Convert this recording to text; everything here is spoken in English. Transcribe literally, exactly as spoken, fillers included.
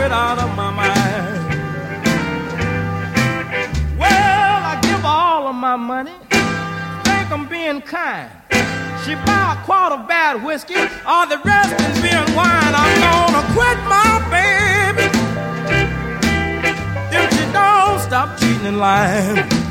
it out of my mind. Well, I give her all of my money, think I'm being kind. She buy a quart of bad whiskey, all the rest is being wine. I'm gonna quit my baby if she don't stop cheating and lying.